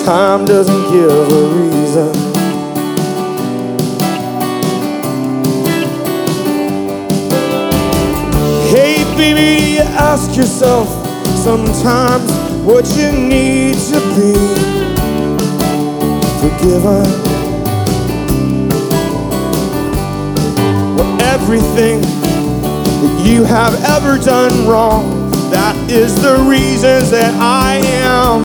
time doesn't give a reason. Hey baby, do you ask yourself sometimes what you need to be forgiven? Well, everything that you have ever done wrong, that is the reasons that I am